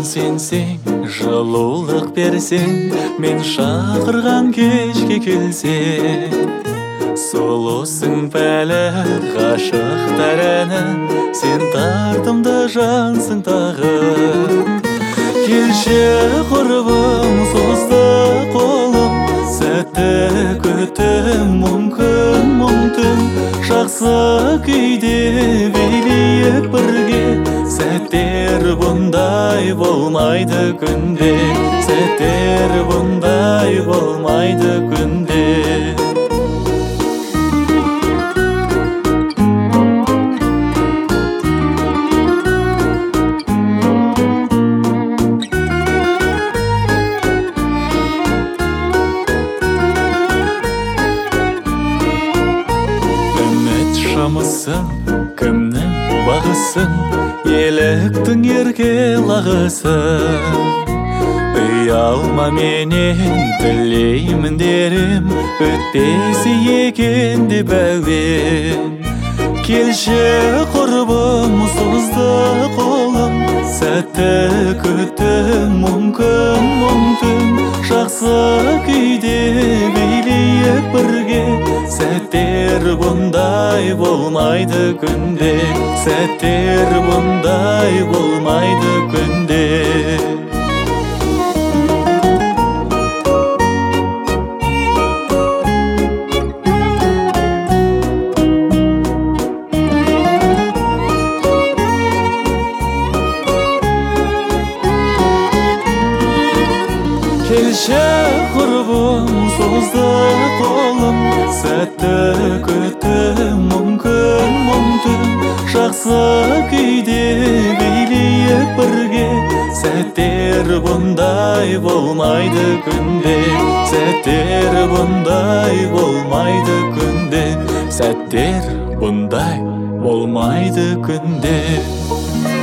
сенсең, жылулық берсең, мен шақырған кешке келсең. Сұлусың пәлі ғашықтар әні, сен тартымды жансың тағы. Келші құрбым, созды қолым, сәтті күтім, мүмкін мұңтым. Жақсы күйде билейік бірге, сәттер бұндай болмайды күнде, сәттер бұндай болмайды күнде. Шамысың, кімнің бағысын, еліктің ерке лағысын. Ұялма менен тілеймін дерім, өтпесі екен деп әуен. Келші құрбым, созды қолым, сәтті күтім, мүмкін мұңтым. Жақсы күйде билейік бірге, сәттер бұндай болмайды күнде, сәттер бұндай болмайды күнде. Келші құрбым, созды қолым, сәтті күтім, мүмкін мұңтым. Жақсы күйде билейік бірге, сәттер бұндай болмайды күнде, сәттер бұндай болмайды күнде, сәттер бұндай болмайды күнде.